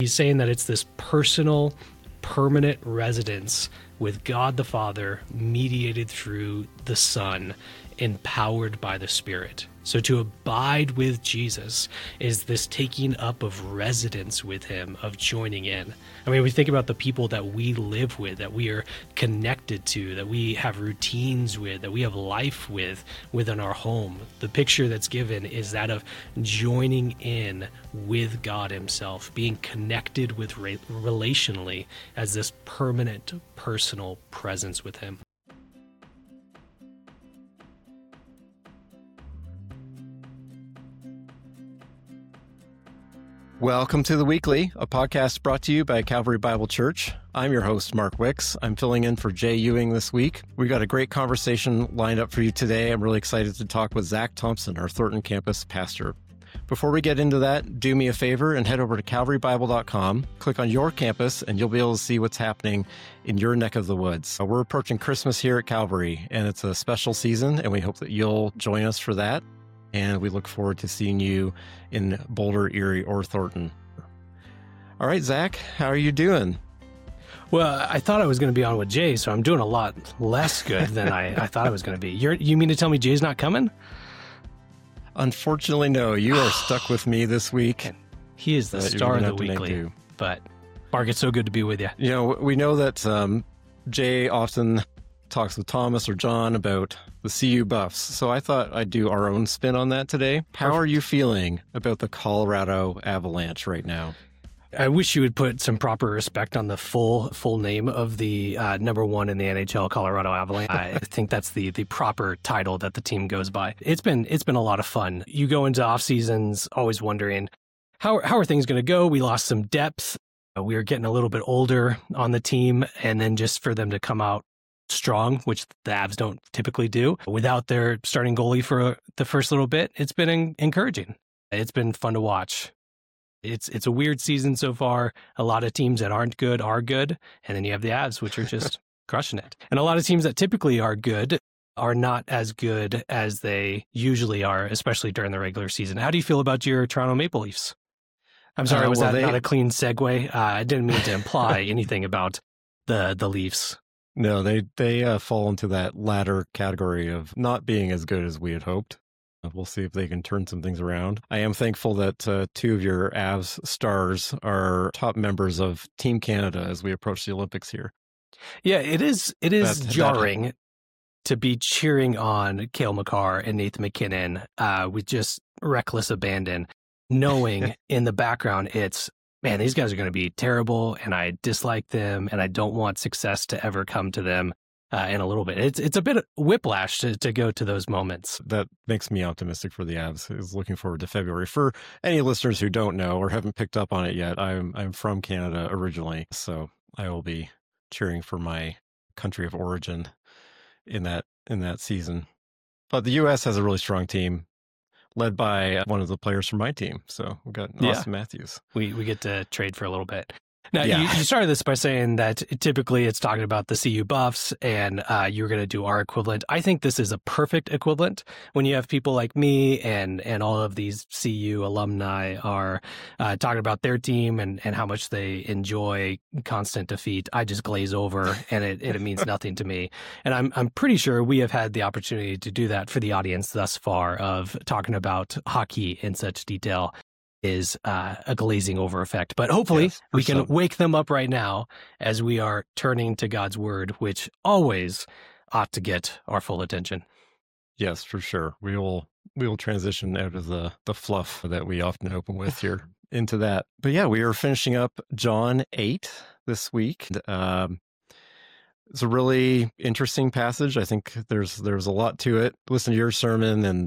He's saying that it's this personal, permanent residence with God the Father, mediated through the Son, empowered by the Spirit. So to abide with Jesus is this taking up of residence with him, of joining in. I mean, we think about the people that we live with, that we are connected to, that we have routines with, that we have life with within our home. The picture that's given is that of joining in with God himself, being connected with relationally as this permanent, personal presence with him. Welcome to The Weekly, a podcast brought to you by Calvary Bible Church. I'm your host, Mark Wicks. I'm filling in for Jay Ewing this week. We got a great conversation lined up for you today. I'm really excited to talk with Zach Thompson, our Thornton campus pastor. Before we get into that, do me a favor and head over to calvarybible.com, click on your campus, and you'll be able to see what's happening in your neck of the woods. We're approaching Christmas here at Calvary, and it's a special season, and we hope that you'll join us for that. And we look forward to seeing you in Boulder, Erie, or Thornton. All right, Zach, how are you doing? Well, I thought I was going to be on with Jay, so I'm doing a lot less good than I thought I was going to be. You mean to tell me Jay's not coming? Unfortunately, no. You are stuck with me this week. He is the star of the weekly. But, Mark, it's so good to be with you. You know, we know that Jay often talks with Thomas or John about the CU Buffs. So I thought I'd do our own spin on that today. How are you feeling about the Colorado Avalanche right now? I wish you would put some proper respect on the full name of the number one in the NHL, Colorado Avalanche. I think that's the proper title that the team goes by. It's been a lot of fun. You go into off seasons always wondering how are things going to go. We lost some depth. We were getting a little bit older on the team, and then just for them to come out strong, which the Avs don't typically do, without their starting goalie for the first little bit, it's been encouraging. It's been fun to watch. It's a weird season so far. A lot of teams that aren't good are good, and then you have the Avs, which are just crushing it. And a lot of teams that typically are good are not as good as they usually are, especially during the regular season. How do you feel about your Toronto Maple Leafs? I'm sorry, was that not a clean segue? I didn't mean to imply anything about the Leafs. No, they fall into that latter category of not being as good as we had hoped. We'll see if they can turn some things around. I am thankful that two of your Avs stars are top members of Team Canada as we approach the Olympics here. Yeah, it is jarring to be cheering on Cale Makar and Nathan MacKinnon with just reckless abandon, knowing in the background it's, man, these guys are going to be terrible, and I dislike them, and I don't want success to ever come to them in a little bit. It's a bit of whiplash to go to those moments. That makes me optimistic for the Avs. I was looking forward to February. For any listeners who don't know or haven't picked up on it yet, I'm from Canada originally, so I will be cheering for my country of origin in that season. But the U.S. has a really strong team, led by one of the players from my team. So we've got Austin Matthews. We get to trade for a little bit. Now, you started this by saying that typically it's talking about the CU Buffs, and you're going to do our equivalent. I think this is a perfect equivalent when you have people like me and all of these CU alumni are talking about their team and how much they enjoy constant defeat. I just glaze over, and it means nothing to me. And I'm pretty sure we have had the opportunity to do that for the audience thus far, of talking about hockey in such detail is a glazing over effect. But hopefully we can wake them up right now as we are turning to God's word, which always ought to get our full attention. Yes, for sure. We will transition out of the fluff that we often open with here into that. But yeah, we are finishing up John 8 this week. It's a really interesting passage. I think there's a lot to it. Listen to your sermon and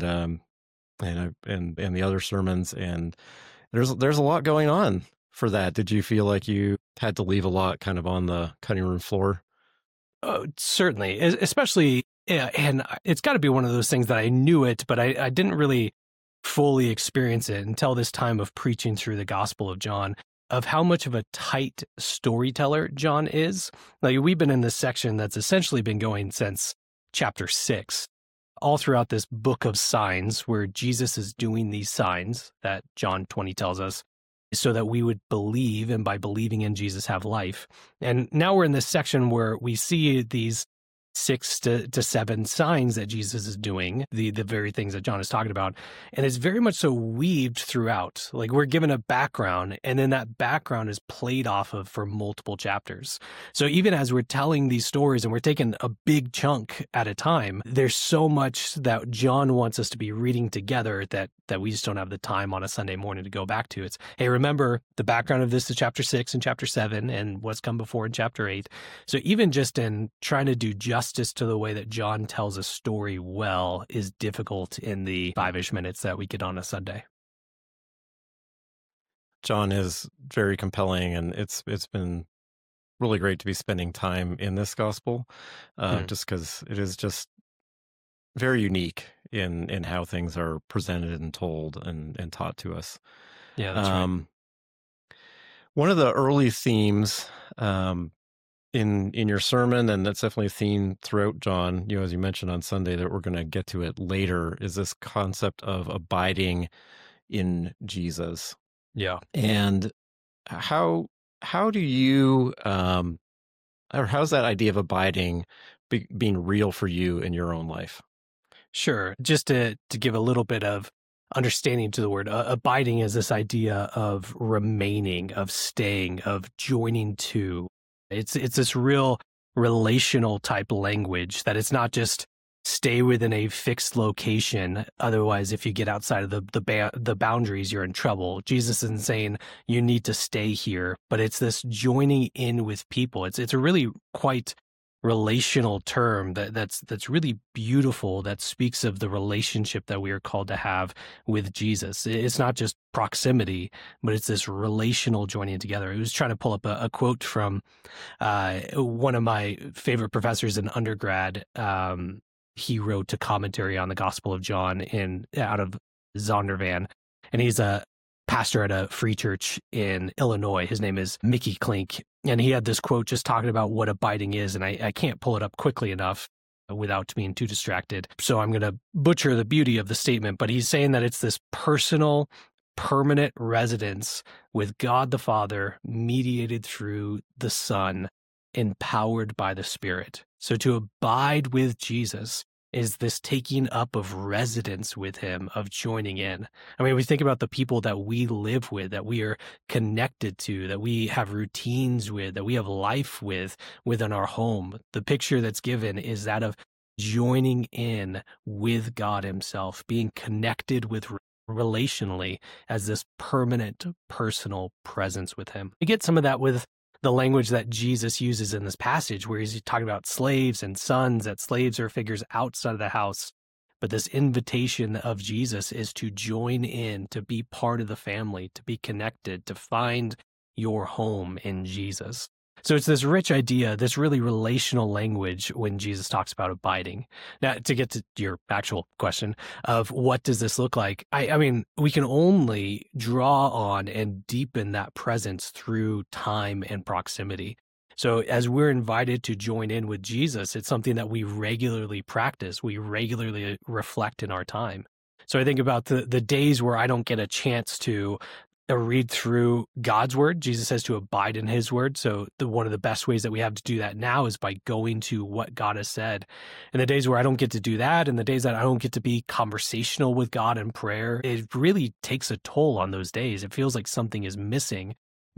the other sermons, and there's a lot going on for that. Did you feel like you had to leave a lot kind of on the cutting room floor? Oh, certainly, especially, and it's got to be one of those things that I knew it, but I didn't really fully experience it until this time of preaching through the Gospel of John, of how much of a tight storyteller John is. Like, we've been in this section that's essentially been going since chapter 6. All throughout this book of signs, where Jesus is doing these signs that John 20 tells us so that we would believe, and by believing in Jesus have life. And now we're in this section where we see these 6 to 7 signs that Jesus is doing, the very things that John is talking about. And it's very much so weaved throughout. Like, we're given a background, and then that background is played off of for multiple chapters. So even as we're telling these stories and we're taking a big chunk at a time, there's so much that John wants us to be reading together that we just don't have the time on a Sunday morning to go back to. It's, hey, remember the background of this is chapter 6 and chapter 7 and what's come before in chapter 8. So even just in trying to do justice to the way that John tells a story well is difficult in the 5-ish minutes that we get on a Sunday. John is very compelling, and it's been really great to be spending time in this gospel, just because it is just very unique in how things are presented and told and taught to us. Yeah, that's right. One of the early themes in your sermon, and that's definitely a theme throughout John, as you mentioned on Sunday, that we're going to get to it later, is this concept of abiding in Jesus. Yeah. And how do you, or how's that idea of abiding being real for you in your own life? Sure. Just to give a little bit of understanding to the word, abiding is this idea of remaining, of staying, of joining to. It's this real relational type language that it's not just stay within a fixed location. Otherwise, if you get outside of the boundaries, you're in trouble. Jesus isn't saying you need to stay here, but it's this joining in with people. It's a really quite relational term that's really beautiful, that speaks of the relationship that we are called to have with Jesus. It's not just proximity, but it's this relational joining together. I was trying to pull up a quote from one of my favorite professors in undergrad. He wrote a commentary on the Gospel of John out of Zondervan, and he's a pastor at a free church in Illinois. His name is Mickey Klink. And he had this quote just talking about what abiding is. And I can't pull it up quickly enough without being too distracted. So I'm going to butcher the beauty of the statement. But he's saying that it's this personal, permanent residence with God the Father, mediated through the Son, empowered by the Spirit. So to abide with Jesus is this taking up of residence with him, of joining in. I mean, we think about the people that we live with, that we are connected to, that we have routines with, that we have life with within our home. The picture that's given is that of joining in with God himself, being connected with relationally as this permanent personal presence with him. We get some of that with the language that Jesus uses in this passage, where he's talking about slaves and sons, that slaves are figures outside of the house. But this invitation of Jesus is to join in, to be part of the family, to be connected, to find your home in Jesus. So it's this rich idea, this really relational language when Jesus talks about abiding. Now, to get to your actual question of what does this look like, I mean, we can only draw on and deepen that presence through time and proximity. So as we're invited to join in with Jesus, it's something that we regularly practice, we regularly reflect in our time. So I think about the days where I don't get a chance to read through God's word. Jesus says to abide in his word. So one of the best ways that we have to do that now is by going to what God has said. And the days where I don't get to do that, and the days that I don't get to be conversational with God in prayer, it really takes a toll on those days. It feels like something is missing,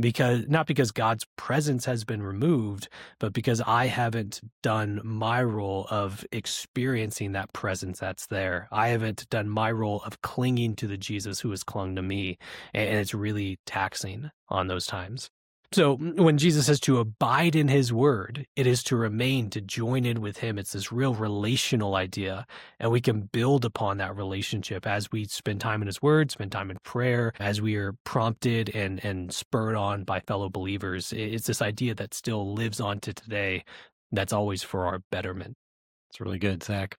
not because God's presence has been removed, but because I haven't done my role of experiencing that presence that's there. I haven't done my role of clinging to the Jesus who has clung to me, and it's really taxing on those times. So when Jesus says to abide in his word, it is to remain, to join in with him. It's this real relational idea, and we can build upon that relationship as we spend time in his word, spend time in prayer, as we are prompted and spurred on by fellow believers. It's this idea that still lives on to today, that's always for our betterment. It's really good, Zach.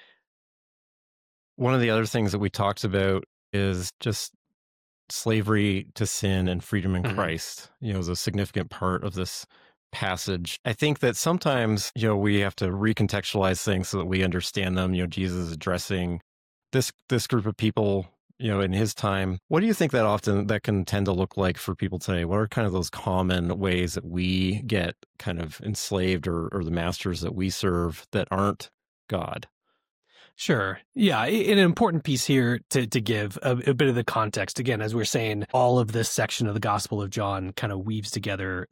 One of the other things that we talked about is just slavery to sin and freedom in Christ, is a significant part of this passage. I think that sometimes, we have to recontextualize things so that we understand them. Jesus is addressing this group of people in his time. What do you think that can tend to look like for people today? What are kind of those common ways that we get kind of enslaved or the masters that we serve that aren't God? Sure. Yeah. An important piece here to give a bit of the context. Again, as we're saying, all of this section of the Gospel of John kind of weaves together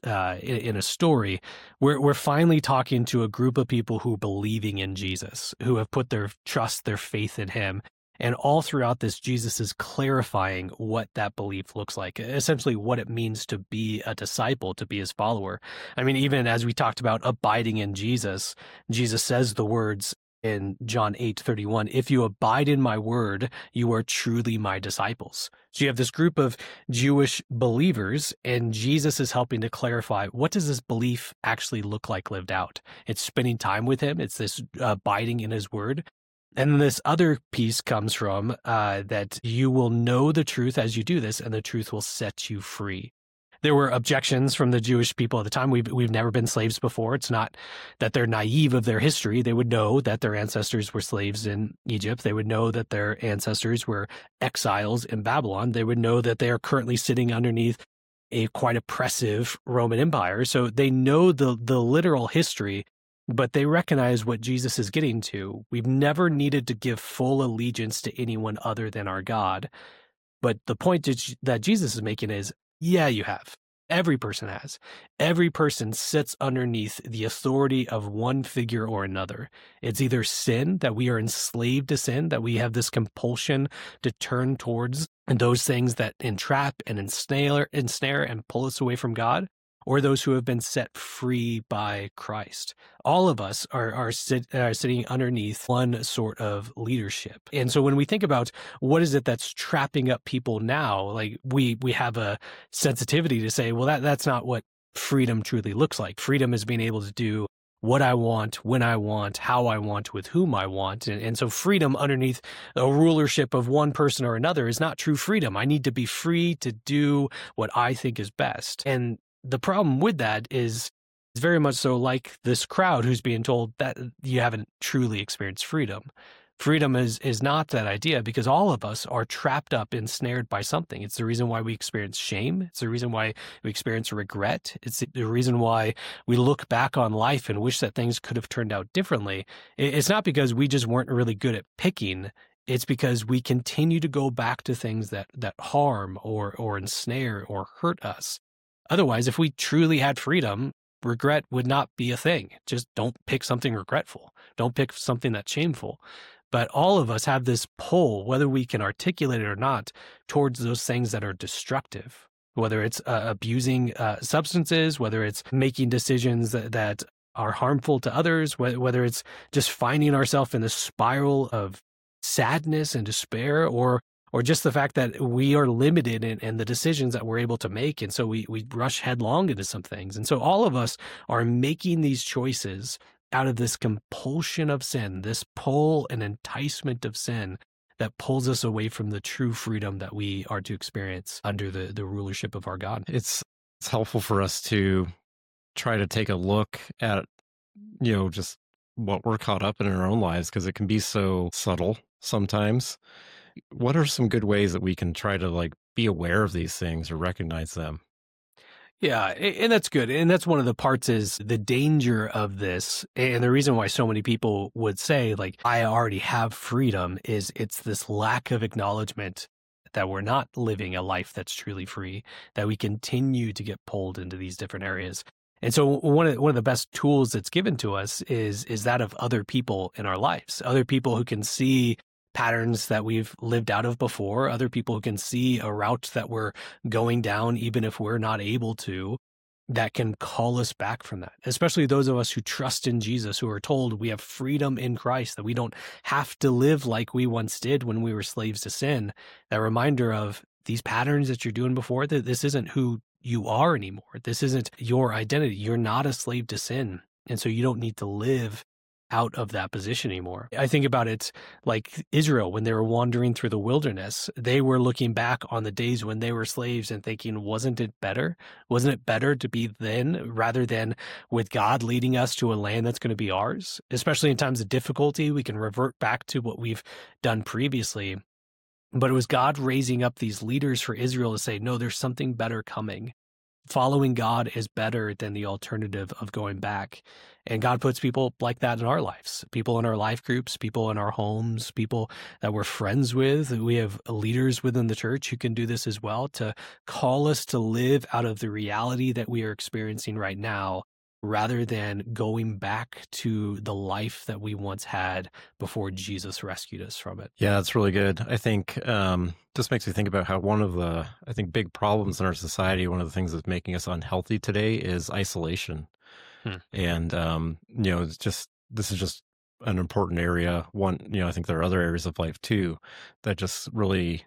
in a story. We're finally talking to a group of people who are believing in Jesus, who have put their trust, their faith in him. And all throughout this, Jesus is clarifying what that belief looks like, essentially what it means to be a disciple, to be his follower. I mean, even as we talked about abiding in Jesus, Jesus says the words in John 8:31, if you abide in my word, you are truly my disciples. So you have this group of Jewish believers, and Jesus is helping to clarify, what does this belief actually look like lived out? It's spending time with him. It's this abiding in his word. And this other piece comes from that you will know the truth as you do this, and the truth will set you free. There were objections from the Jewish people at the time. We've never been slaves before. It's not that they're naive of their history. They would know that their ancestors were slaves in Egypt. They would know that their ancestors were exiles in Babylon. They would know that they are currently sitting underneath a quite oppressive Roman Empire. So they know the literal history, but they recognize what Jesus is getting to. We've never needed to give full allegiance to anyone other than our God. But the point that Jesus is making is, yeah, you have. Every person has. Every person sits underneath the authority of one figure or another. It's either sin, that we are enslaved to sin, that we have this compulsion to turn towards those things that entrap and ensnare and pull us away from God, or those who have been set free by Christ. All of us are sitting underneath one sort of leadership. And so when we think about what is it that's trapping up people now, like we have a sensitivity to say, well, that's not what freedom truly looks like. Freedom is being able to do what I want, when I want, how I want, with whom I want. And so freedom underneath a rulership of one person or another is not true freedom. I need to be free to do what I think is best. And the problem with that is it's very much so like this crowd who's being told that you haven't truly experienced freedom. Freedom is not that idea, because all of us are trapped up, ensnared by something. It's the reason why we experience shame. It's the reason why we experience regret. It's the reason why we look back on life and wish that things could have turned out differently. It's not because we just weren't really good at picking. It's because we continue to go back to things that harm or ensnare or hurt us. Otherwise, if we truly had freedom, regret would not be a thing. Just don't pick something regretful. Don't pick something that's shameful. But all of us have this pull, whether we can articulate it or not, towards those things that are destructive, whether it's abusing substances, whether it's making decisions that are harmful to others, whether it's just finding ourselves in a spiral of sadness and despair, or just the fact that we are limited in the decisions that we're able to make. And so we rush headlong into some things. And so all of us are making these choices out of this compulsion of sin, this pull and enticement of sin that pulls us away from the true freedom that we are to experience under the rulership of our God. It's helpful for us to try to take a look at, just what we're caught up in our own lives, because it can be so subtle sometimes. What are some good ways that we can try to be aware of these things or recognize them? Yeah, and that's good. And that's one of the parts is the danger of this. And the reason why so many people would say, I already have freedom is it's this lack of acknowledgement that we're not living a life that's truly free, that we continue to get pulled into these different areas. And so one of the best tools that's given to us is that of other people in our lives, other people who can see patterns that we've lived out of before, other people who can see a route that we're going down, even if we're not able to, that can call us back from that, especially those of us who trust in Jesus, who are told we have freedom in Christ, that we don't have to live like we once did when we were slaves to sin. That reminder of these patterns that you're doing before, that this isn't who you are anymore. This isn't your identity. You're not a slave to sin. And so you don't need to live out of that position anymore. I think about it like Israel, when they were wandering through the wilderness, they were looking back on the days when they were slaves and thinking, wasn't it better? Wasn't it better to be then rather than with God leading us to a land that's going to be ours? Especially in times of difficulty, we can revert back to what we've done previously. But it was God raising up these leaders for Israel to say, no, there's something better coming. Following God is better than the alternative of going back. And God puts people like that in our lives, people in our life groups, people in our homes, people that we're friends with. We have leaders within the church who can do this as well, to call us to live out of the reality that we are experiencing right now, rather than going back to the life that we once had before Jesus rescued us from it. Yeah, that's really good. I think just makes me think about how one of the, I think, big problems in our society, one of the things that's making us unhealthy today is isolation. And, it's just, this is just an important area. One, I think there are other areas of life too that just really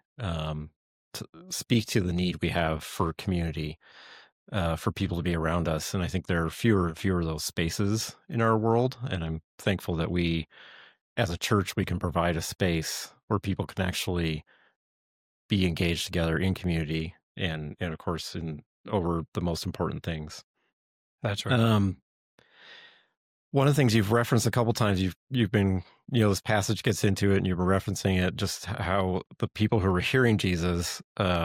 speak to the need we have for community, for people to be around us. And I think there are fewer and fewer of those spaces in our world. And I'm thankful that we, as a church, we can provide a space where people can actually be engaged together in community and of course, over the most important things. That's right. One of the things you've referenced a couple times, you've been, this passage gets into it and you've been referencing it, just how the people who were hearing Jesus,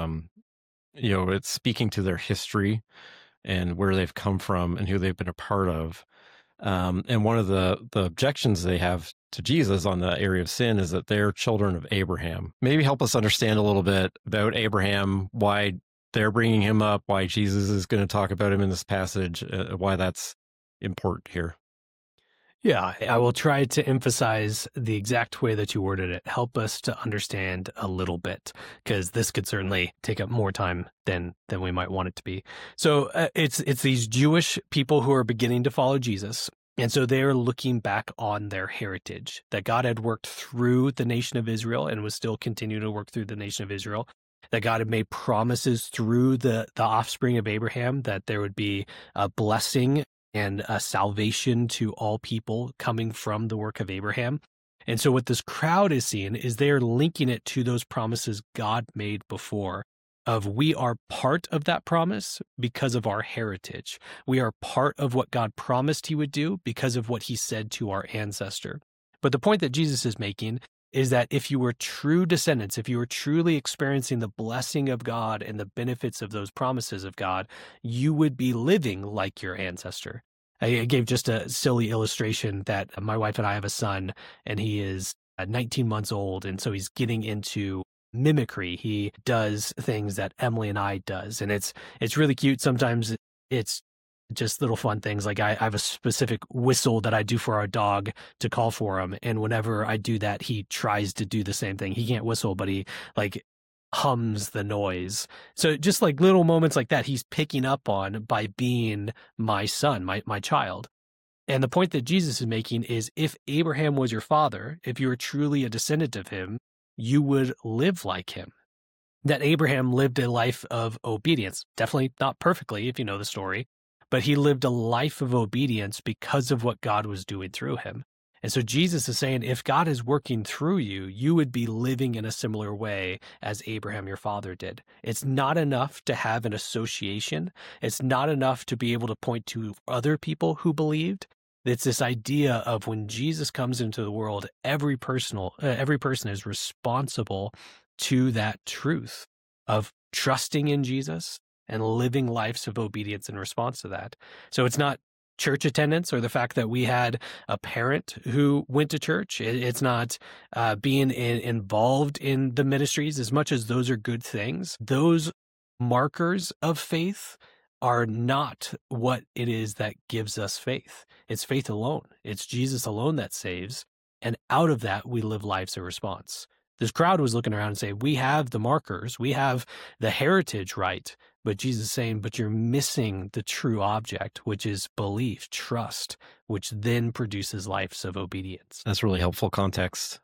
it's speaking to their history and where they've come from and who they've been a part of. And one of the objections they have to Jesus on the area of sin is that they're children of Abraham. Maybe help us understand a little bit about Abraham, why they're bringing him up, why Jesus is going to talk about him in this passage, why that's important here. Yeah, I will try to emphasize the exact way that you worded it. Help us to understand a little bit, because this could certainly take up more time than we might want it to be. So it's these Jewish people who are beginning to follow Jesus. And so they're looking back on their heritage, that God had worked through the nation of Israel and was still continuing to work through the nation of Israel, that God had made promises through the offspring of Abraham, that there would be a blessing and a salvation to all people coming from the work of Abraham. And so what this crowd is seeing is they're linking it to those promises God made before, of we are part of that promise because of our heritage. We are part of what God promised he would do because of what he said to our ancestor. But the point that Jesus is making is that if you were true descendants, if you were truly experiencing the blessing of God and the benefits of those promises of God, you would be living like your ancestor. I gave just a silly illustration that my wife and I have a son, and he is 19 months old, and so he's getting into mimicry. He does things that Emily and I does, and it's really cute. Sometimes it's just little fun things. Like I have a specific whistle that I do for our dog to call for him. And whenever I do that, he tries to do the same thing. He can't whistle, but he hums the noise. So just like little moments like that, he's picking up on by being my son, my child. And the point that Jesus is making is, if Abraham was your father, if you were truly a descendant of him, you would live like him. That Abraham lived a life of obedience, definitely not perfectly if you know the story, but he lived a life of obedience because of what God was doing through him. And so Jesus is saying, if God is working through you, you would be living in a similar way as Abraham, your father, did. It's not enough to have an association. It's not enough to be able to point to other people who believed. It's this idea of when Jesus comes into the world, every person is responsible to that truth of trusting in Jesus and living lives of obedience in response to that. So it's not church attendance or the fact that we had a parent who went to church. It's not being involved in the ministries, as much as those are good things. Those markers of faith are not what it is that gives us faith. It's faith alone. It's Jesus alone that saves. And out of that, we live lives of response. This crowd was looking around and saying, we have the markers, we have the heritage right. But Jesus is saying, but you're missing the true object, which is belief, trust, which then produces lives of obedience. That's really helpful context.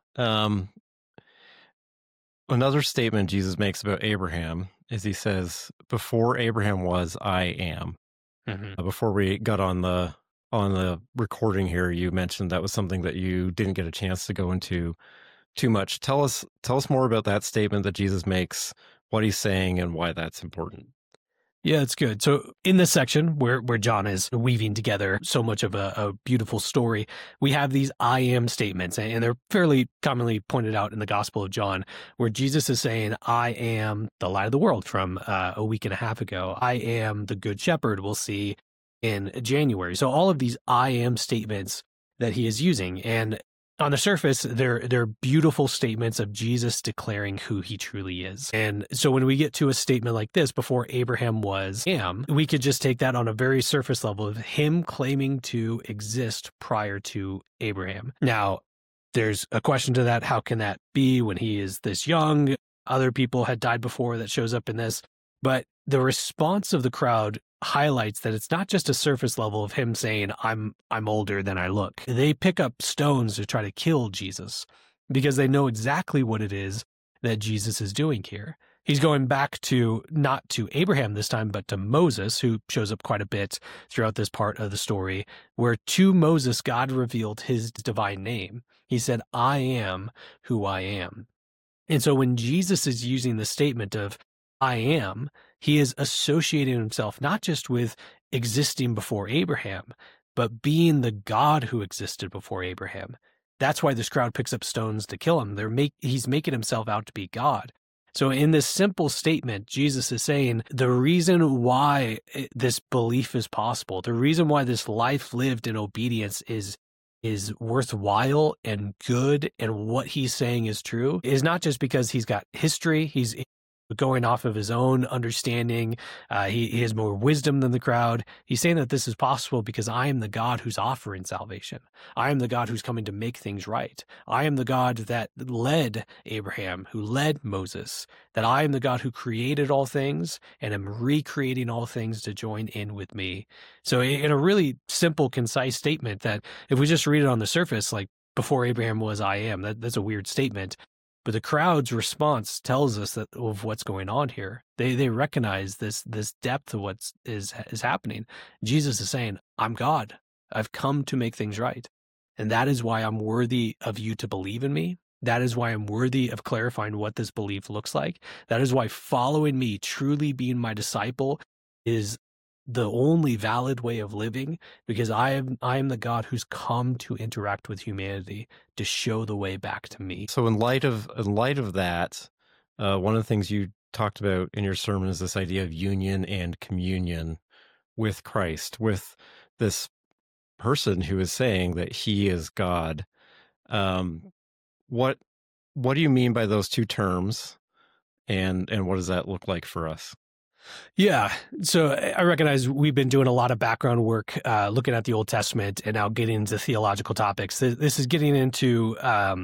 Another statement Jesus makes about Abraham is he says, before Abraham was, I am. Mm-hmm. Before we got on the recording here, you mentioned that was something that you didn't get a chance to go into too much. Tell us more about that statement that Jesus makes, what he's saying, and why that's important. Yeah, it's good. So in this section where John is weaving together so much of a beautiful story, we have these I am statements, and they're fairly commonly pointed out in the Gospel of John, where Jesus is saying, I am the light of the world from a week and a half ago. I am the good shepherd, we'll see in January. So all of these I am statements that he is using. And on the surface, they're beautiful statements of Jesus declaring who he truly is. And so when we get to a statement like this, before Abraham was am, we could just take that on a very surface level of him claiming to exist prior to Abraham. Now, there's a question to that. How can that be when he is this young? Other people had died before that shows up in this. But the response of the crowd highlights that it's not just a surface level of him saying, I'm older than I look. They pick up stones to try to kill Jesus because they know exactly what it is that Jesus is doing here. He's going back to, not to Abraham this time, but to Moses, who shows up quite a bit throughout this part of the story, where to Moses, God revealed his divine name. He said, I am who I am. And so when Jesus is using the statement of, I am, he is associating himself not just with existing before Abraham, but being the God who existed before Abraham. That's why this crowd picks up stones to kill him. He's making himself out to be God. So in this simple statement, Jesus is saying the reason why this belief is possible, the reason why this life lived in obedience is worthwhile and good, and what he's saying is true, is not just because he's got history, he's going off of his own understanding. He has more wisdom than the crowd. He's saying that this is possible because I am the God who's offering salvation. I am the God who's coming to make things right. I am the God that led Abraham, who led Moses, that I am the God who created all things and am recreating all things to join in with me. So in a really simple, concise statement that if we just read it on the surface, like before Abraham was I am, that's a weird statement. But the crowd's response tells us that of what's going on here. They recognize this depth of what is happening. Jesus is saying, I'm God. I've come to make things right. And that is why I'm worthy of you to believe in me. That is why I'm worthy of clarifying what this belief looks like. That is why following me, truly being my disciple, is the only valid way of living, because I am the God who's come to interact with humanity to show the way back to me. So in light of that, one of the things you talked about in your sermon is this idea of union and communion with Christ, with this person who is saying that he is God. What do you mean by those two terms, and what does that look like for us? Yeah. So I recognize we've been doing a lot of background work, looking at the Old Testament and now getting into theological topics. This is getting into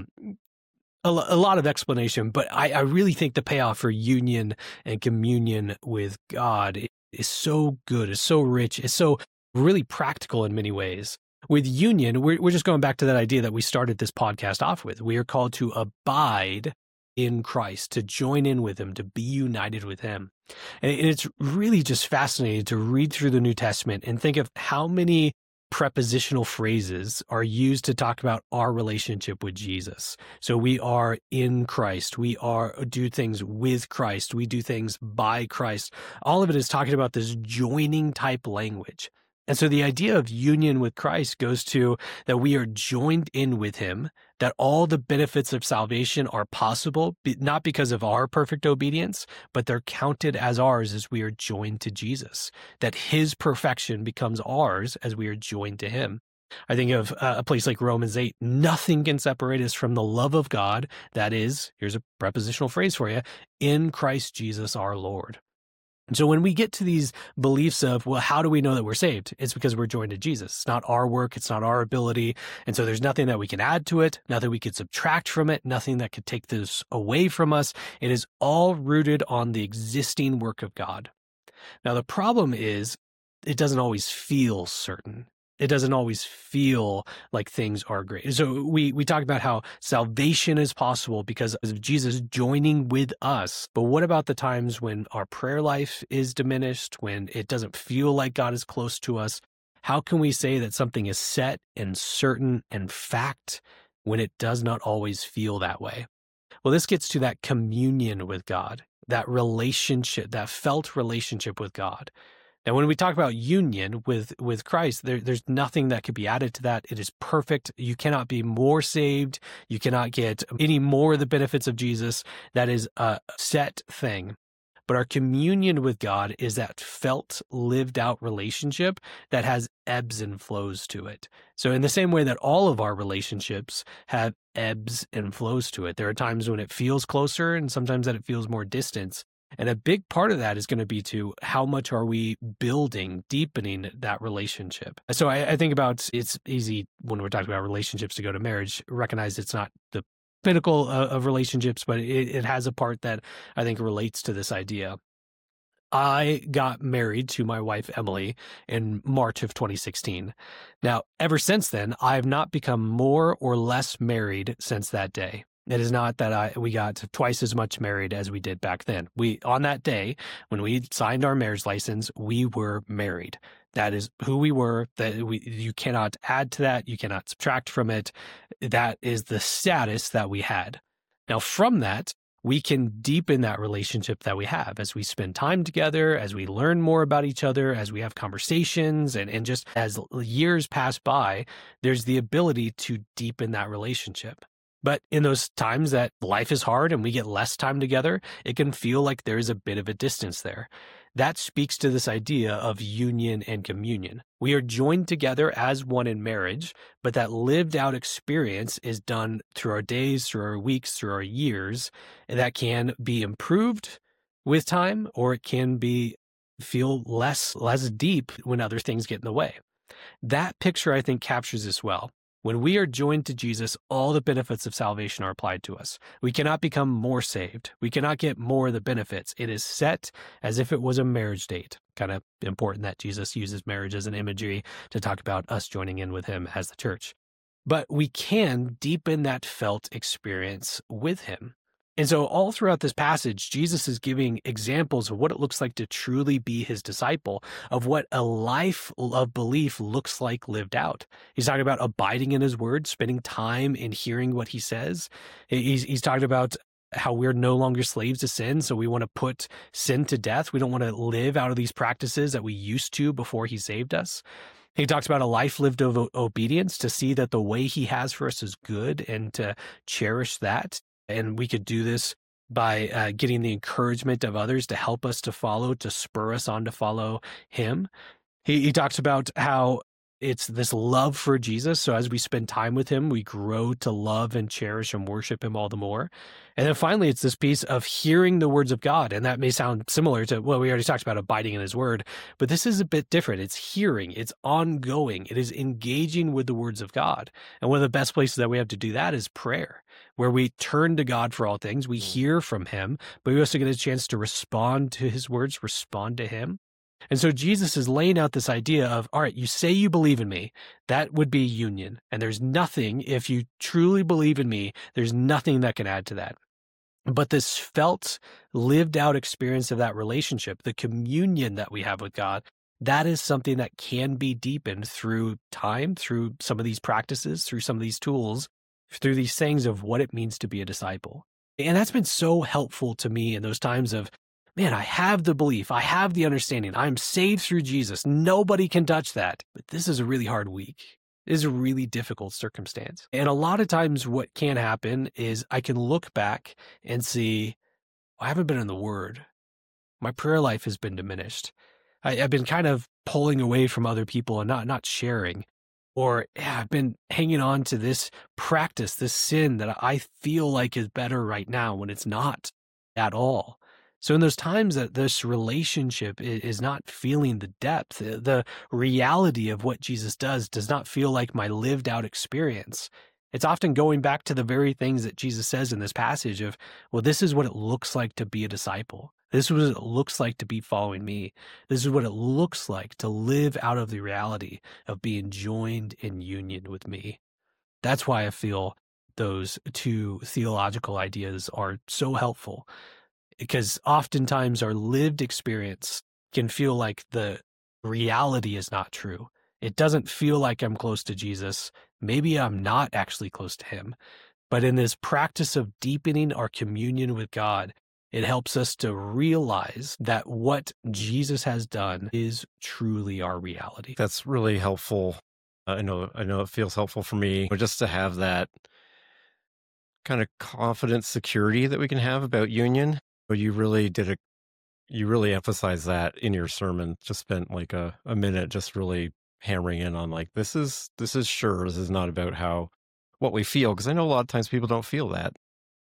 a lot of explanation, but I really think the payoff for union and communion with God is so good, is so rich, is so really practical in many ways. With union, we're just going back to that idea that we started this podcast off with. We are called to abide in Christ, to join in with him, to be united with him. And it's really just fascinating to read through the New Testament and think of how many prepositional phrases are used to talk about our relationship with Jesus. So we are in Christ. We do things with Christ. We do things by Christ. All of it is talking about this joining type language. And so the idea of union with Christ goes to that we are joined in with him, that all the benefits of salvation are possible, not because of our perfect obedience, but they're counted as ours as we are joined to Jesus, that his perfection becomes ours as we are joined to him. I think of a place like Romans 8, nothing can separate us from the love of God, that is, here's a prepositional phrase for you, in Christ Jesus our Lord. And so when we get to these beliefs of, well, how do we know that we're saved? It's because we're joined to Jesus. It's not our work. It's not our ability. And so there's nothing that we can add to it, nothing we could subtract from it, nothing that could take this away from us. It is all rooted on the existing work of God. Now, the problem is it doesn't always feel certain. It doesn't always feel like things are great. So we talked about how salvation is possible because of Jesus joining with us. But what about the times when our prayer life is diminished, when it doesn't feel like God is close to us? How can we say that something is set and certain and fact when it does not always feel that way? Well, this gets to that communion with God. that relationship, that felt relationship with God. Now, when we talk about union with Christ, there's nothing that could be added to that. It is perfect. You cannot be more saved. You cannot get any more of the benefits of Jesus. That is a set thing. But our communion with God is that felt, lived out relationship that has ebbs and flows to it. So in the same way that all of our relationships have ebbs and flows to it, there are times when it feels closer and sometimes that it feels more distant. And a big part of that is going to be to how much are we building, deepening that relationship. So I think about, it's easy when we're talking about relationships to go to marriage, recognize it's not the pinnacle of relationships, but it has a part that I think relates to this idea. I got married to my wife, Emily, in March of 2016. Now, ever since then, I have not become more or less married since that day. It is not that we got twice as much married as we did back then. On that day, when we signed our marriage license, we were married. That is who we were. You cannot add to that. You cannot subtract from it. That is the status that we had. Now, from that, we can deepen that relationship that we have as we spend time together, as we learn more about each other, as we have conversations, and just as years pass by, there's the ability to deepen that relationship. But in those times that life is hard and we get less time together, it can feel like there is a bit of a distance there. That speaks to this idea of union and communion. We are joined together as one in marriage, but that lived out experience is done through our days, through our weeks, through our years, and that can be improved with time, or it can feel less deep when other things get in the way. That picture, I think, captures this well. When we are joined to Jesus, all the benefits of salvation are applied to us. We cannot become more saved. We cannot get more of the benefits. It is set as if it was a marriage date. Kind of important that Jesus uses marriage as an imagery to talk about us joining in with him as the church. But we can deepen that felt experience with him. And so all throughout this passage, Jesus is giving examples of what it looks like to truly be his disciple, of what a life of belief looks like lived out. He's talking about abiding in his word, spending time in hearing what he says. He's talking about how we're no longer slaves to sin, so we want to put sin to death. We don't want to live out of these practices that we used to before he saved us. He talks about a life lived of obedience, to see that the way he has for us is good and to cherish that. And we could do this by getting the encouragement of others to help us to follow, to spur us on to follow him. He talks about how it's this love for Jesus. So as we spend time with him, we grow to love and cherish and worship him all the more. And then finally, it's this piece of hearing the words of God. And that may sound similar to, well, we already talked about abiding in his word, but this is a bit different. It's hearing, it's ongoing, it is engaging with the words of God. And one of the best places that we have to do that is prayer, where we turn to God for all things. We hear from him, but we also get a chance to respond to his words, respond to him. And so Jesus is laying out this idea of, all right, you say you believe in me, that would be union. And there's nothing, if you truly believe in me, there's nothing that can add to that. But this felt, lived out experience of that relationship, the communion that we have with God, that is something that can be deepened through time, through some of these practices, through some of these tools, through these things of what it means to be a disciple. And that's been so helpful to me in those times of, man, I have the belief, I have the understanding, I'm saved through Jesus. Nobody can touch that. But this is a really hard week. It is a really difficult circumstance. And a lot of times what can happen is I can look back and see, I haven't been in the Word. My prayer life has been diminished. I've been kind of pulling away from other people and not sharing. Or I've been hanging on to this practice, this sin that I feel like is better right now when it's not at all. So in those times that this relationship is not feeling the depth, the reality of what Jesus does not feel like my lived out experience. It's often going back to the very things that Jesus says in this passage of, well, this is what it looks like to be a disciple. This is what it looks like to be following me. This is what it looks like to live out of the reality of being joined in union with me. That's why I feel those two theological ideas are so helpful. Because oftentimes our lived experience can feel like the reality is not true. It doesn't feel like I'm close to Jesus. Maybe I'm not actually close to him. But in this practice of deepening our communion with God, It helps us to realize that what Jesus has done is truly our reality. That's really helpful. I know it feels helpful for me just to have that kind of confident security that we can have about union. But you really emphasized that in your sermon. Just spent like a minute just really hammering in on like, this is sure. This is not about what we feel. Because I know a lot of times people don't feel that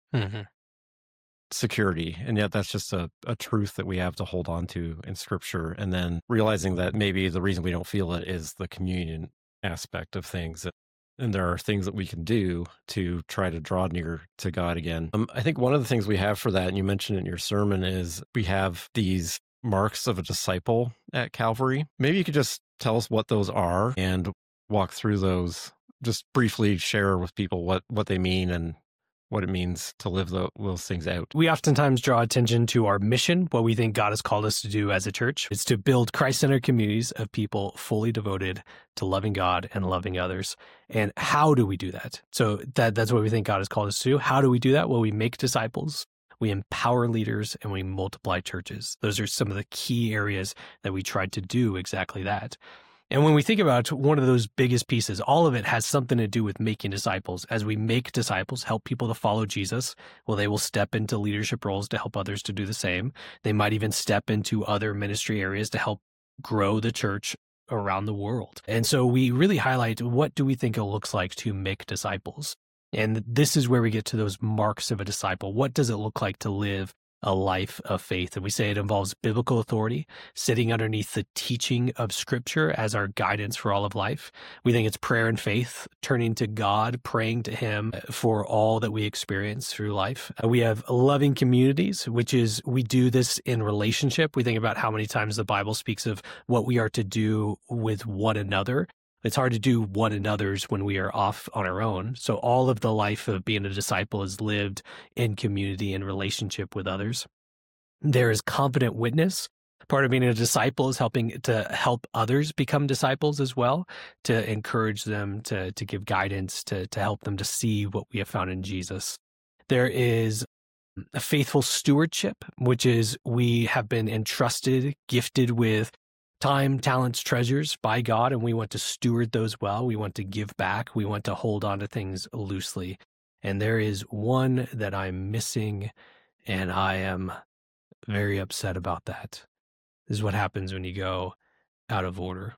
security. And yet that's just a truth that we have to hold on to in Scripture. And then realizing that maybe the reason we don't feel it is the communion aspect of things. And there are things that we can do to try to draw near to God again. I think one of the things we have for that, and you mentioned it in your sermon, is we have these marks of a disciple at Calvary. Maybe you could just tell us what those are and walk through those, just briefly share with people what they mean and what it means to live those things out. We oftentimes draw attention to our mission, what we think God has called us to do as a church. It's to build Christ-centered communities of people fully devoted to loving God and loving others. And how do we do that? So that's what we think God has called us to do. How do we do that? Well, we make disciples, we empower leaders, and we multiply churches. Those are some of the key areas that we tried to do exactly that. And when we think about one of those biggest pieces, all of it has something to do with making disciples. As we make disciples, help people to follow Jesus, well, they will step into leadership roles to help others to do the same. They might even step into other ministry areas to help grow the church around the world. And so we really highlight, what do we think it looks like to make disciples? And this is where we get to those marks of a disciple. What does it look like to live a life of faith? And we say it involves biblical authority, sitting underneath the teaching of Scripture as our guidance for all of life. We think it's prayer and faith, turning to God, praying to Him for all that we experience through life. We have loving communities, which is we do this in relationship. We think about how many times the Bible speaks of what we are to do with one another. It's hard to do one another's when we are off on our own. So all of the life of being a disciple is lived in community and relationship with others. There is confident witness. Part of being a disciple is helping to help others become disciples as well, to encourage them, to give guidance, to help them to see what we have found in Jesus. There is a faithful stewardship, which is we have been entrusted, gifted with time, talents, treasures by God, and we want to steward those well. We want to give back. We want to hold on to things loosely. And there is one that I'm missing, and I am very upset about that. This is what happens when you go out of order.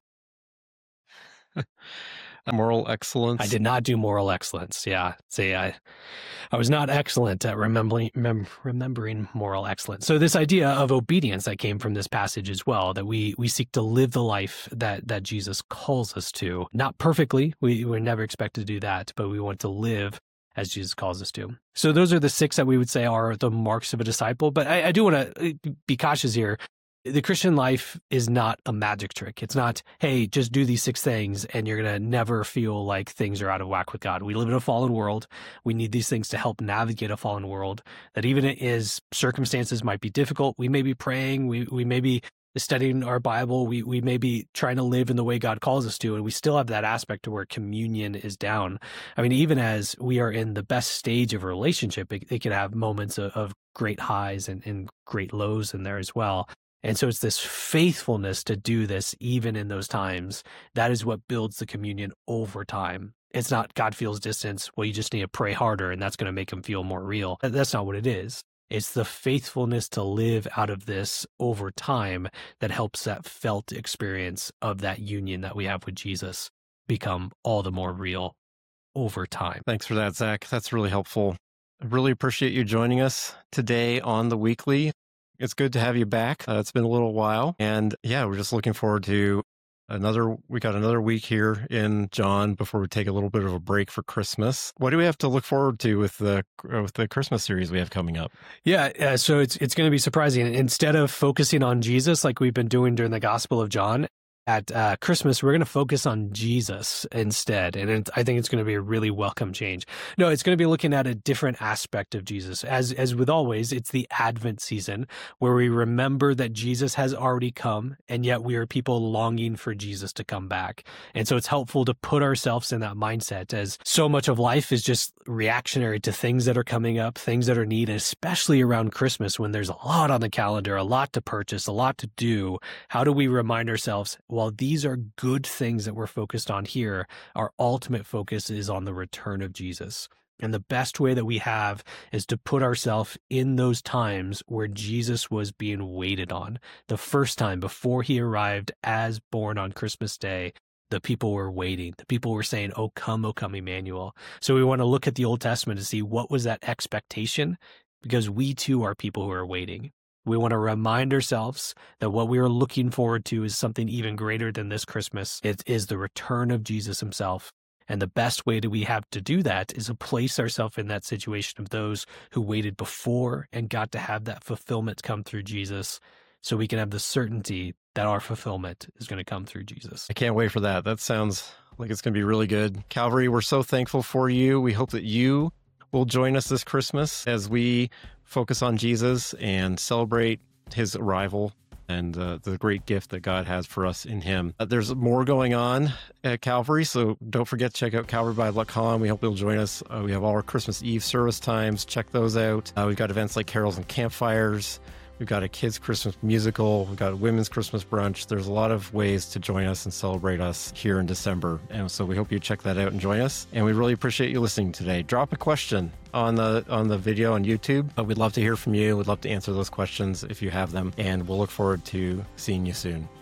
Moral excellence. I did not do moral excellence. Yeah. See, I was not excellent at remembering moral excellence. So this idea of obedience that came from this passage as well, that we seek to live the life that Jesus calls us to. Not perfectly. We're never expected to do that, but we want to live as Jesus calls us to. So those are the 6 that we would say are the marks of a disciple. But I do want to be cautious here. The Christian life is not a magic trick. It's not, hey, just do these 6 things and you're going to never feel like things are out of whack with God. We live in a fallen world. We need these things to help navigate a fallen world, that even as circumstances might be difficult, we may be praying, we may be studying our Bible, we may be trying to live in the way God calls us to, and we still have that aspect to where communion is down. I mean, even as we are in the best stage of a relationship, it can have moments of great highs and great lows in there as well. And so it's this faithfulness to do this even in those times. That is what builds the communion over time. It's not God feels distance. Well, you just need to pray harder and that's going to make him feel more real. That's not what it is. It's the faithfulness to live out of this over time that helps that felt experience of that union that we have with Jesus become all the more real over time. Thanks for that, Zach. That's really helpful. I really appreciate you joining us today on The Weekly. It's good to have you back. It's been a little while. And yeah, we're just looking forward to we got another week here in John before we take a little bit of a break for Christmas. What do we have to look forward to with the Christmas series we have coming up? Yeah, so it's going to be surprising. Instead of focusing on Jesus like we've been doing during the Gospel of John, At Christmas, we're going to focus on Jesus instead. And I think it's going to be a really welcome change. No, it's going to be looking at a different aspect of Jesus. As with always, it's the Advent season where we remember that Jesus has already come, and yet we are people longing for Jesus to come back. And so it's helpful to put ourselves in that mindset, as so much of life is just reactionary to things that are coming up, things that are needed, especially around Christmas when there's a lot on the calendar, a lot to purchase, a lot to do. How do we remind ourselves, while these are good things that we're focused on here, our ultimate focus is on the return of Jesus. And the best way that we have is to put ourselves in those times where Jesus was being waited on. The first time before he arrived as born on Christmas Day, the people were waiting. The people were saying, O come, Emmanuel. So we want to look at the Old Testament to see what was that expectation, because we too are people who are waiting. We want to remind ourselves that what we are looking forward to is something even greater than this Christmas. It is the return of Jesus himself. And the best way that we have to do that is to place ourselves in that situation of those who waited before and got to have that fulfillment come through Jesus, so we can have the certainty that our fulfillment is going to come through Jesus. I can't wait for that. That sounds like it's going to be really good. Calvary, we're so thankful for you. We hope that you will join us this Christmas as we focus on Jesus and celebrate his arrival and the great gift that God has for us in him. There's more going on at Calvary, so don't forget to check out calvarybible.com. We hope you'll join us. We have all our Christmas Eve service times. Check those out. We've got events like carols and campfires. We've got a kids' Christmas musical. We've got a women's Christmas brunch. There's a lot of ways to join us and celebrate us here in December. And so we hope you check that out and join us. And we really appreciate you listening today. Drop a question on the video on YouTube. We'd love to hear from you. We'd love to answer those questions if you have them. And we'll look forward to seeing you soon.